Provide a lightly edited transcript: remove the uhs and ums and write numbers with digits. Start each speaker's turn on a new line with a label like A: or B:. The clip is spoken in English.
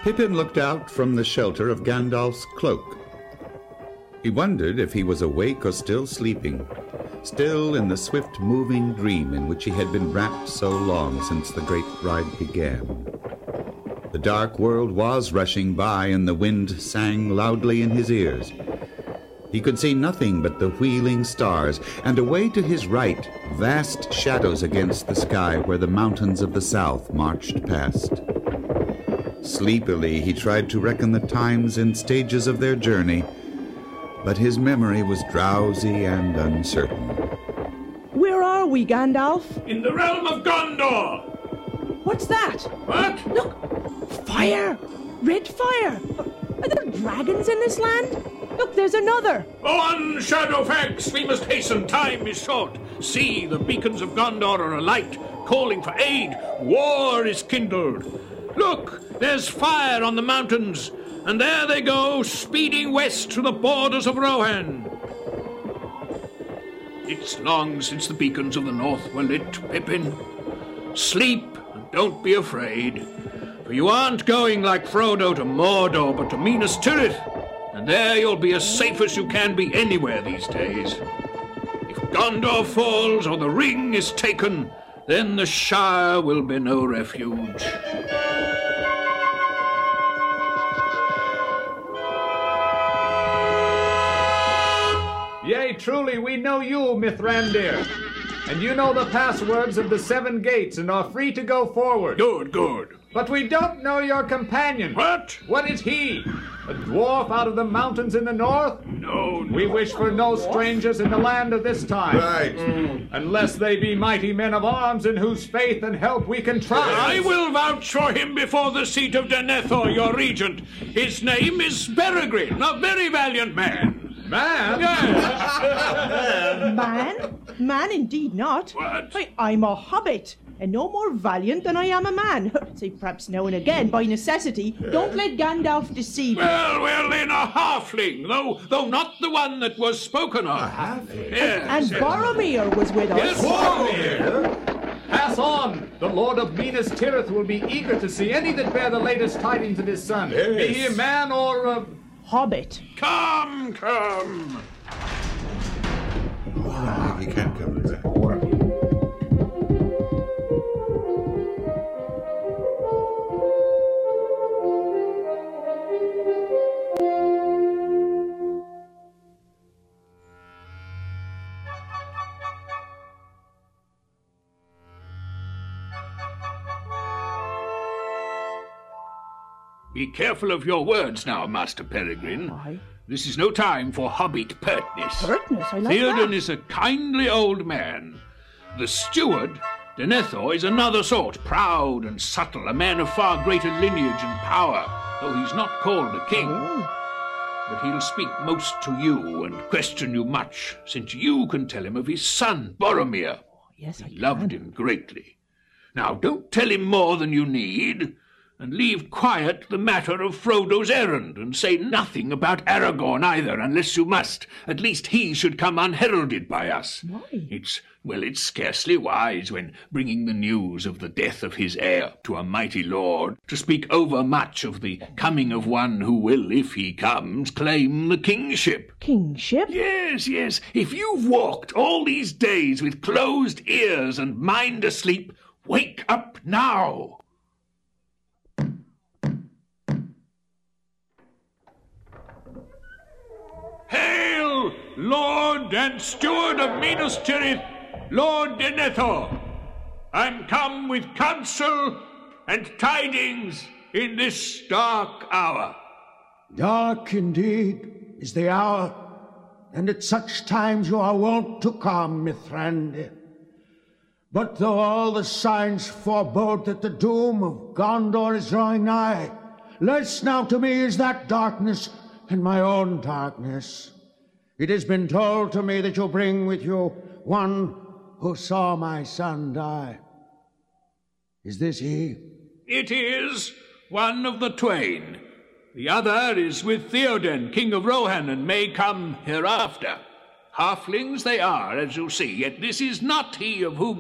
A: Pippin looked out from the shelter of Gandalf's cloak. He wondered if he was awake or still sleeping, still in the swift-moving dream in which he had been wrapped so long since the great ride began. The dark world was rushing by, and the wind sang loudly in his ears. He could see nothing but the wheeling stars, and away to his right, vast shadows against the sky where the mountains of the south marched past. Sleepily, he tried to reckon the times and stages of their journey, but his memory was drowsy and uncertain.
B: Where are we, Gandalf?
C: In the realm of Gondor!
B: What's that?
C: What?
B: Look! Fire! Red fire! Are there dragons in this land? Look, there's another!
C: Go on, Shadowfax! We must hasten. Time is short. See, the beacons of Gondor are alight, calling for aid. War is kindled. Look, there's fire on the mountains, and there they go, speeding west to the borders of Rohan. It's long since the beacons of the north were lit, Pippin. Sleep, and don't be afraid, for you aren't going like Frodo to Mordor, but to Minas Tirith, and there you'll be as safe as you can be anywhere these days. If Gondor falls or the ring is taken, then the Shire will be no refuge.
D: Yea, truly, we know you, Mithrandir, and you know the passwords of the 7 gates and are free to go forward.
C: Good, good.
D: But we don't know your companion.
C: What?
D: What is he? A dwarf out of the mountains in the north?
C: No.
D: We wish for no strangers in the land of this time.
A: Right.
D: Unless they be mighty men of arms in whose faith and help we can trust.
C: I will vouch for him before the seat of Denethor, your regent. His name is Peregrine, a very valiant man.
D: Man?
C: Yes.
B: Man? Man indeed not.
C: What?
B: I'm a hobbit, and no more valiant than I am a man. Say, perhaps now and again, by necessity. Don't let Gandalf deceive you.
C: Well, then a halfling, though not the one that was spoken of. A halfling? Yes.
B: And Boromir was with us.
C: Yes, Boromir.
D: Pass on! The Lord of Minas Tirith will be eager to see any that bear the latest tidings of his son.
A: Yes.
D: Be he a man or
B: Hobbit.
C: Come.
A: He can't come back.
C: Be careful of your words now, Master Peregrine.
B: Why?
C: This is no time for hobbit pertness.
B: Pertness? I like
C: Theoden
B: that.
C: is a kindly old man. The steward, Denethor, is another sort, proud and subtle, a man of far greater lineage and power, though he's not called a king. But he'll speak most to you and question you much, since you can tell him of his son, Boromir.
B: Yes, I
C: He loved him greatly. Now, don't tell him more than you need, and leave quiet the matter of Frodo's errand, and say nothing about Aragorn either, unless you must. At least he should come unheralded by us.
B: Why?
C: It's scarcely wise, when bringing the news of the death of his heir to a mighty lord, to speak overmuch of the coming of one who will, if he comes, claim the kingship.
B: Kingship?
C: Yes. If you've walked all these days with closed ears and mind asleep, wake up now. Hail, Lord and Steward of Minas Tirith, Lord Denethor! I'm come with counsel and tidings in this dark hour.
E: Dark indeed is the hour, and at such times you are wont to come, Mithrandir. But though all the signs forebode that the doom of Gondor is drawing nigh, less now to me is that darkness and my own darkness. It has been told to me that you bring with you one who saw my son die. Is this he?
C: It is one of the twain. The other is with Theoden, king of Rohan, and may come hereafter. Halflings they are, as you see, yet this is not he of whom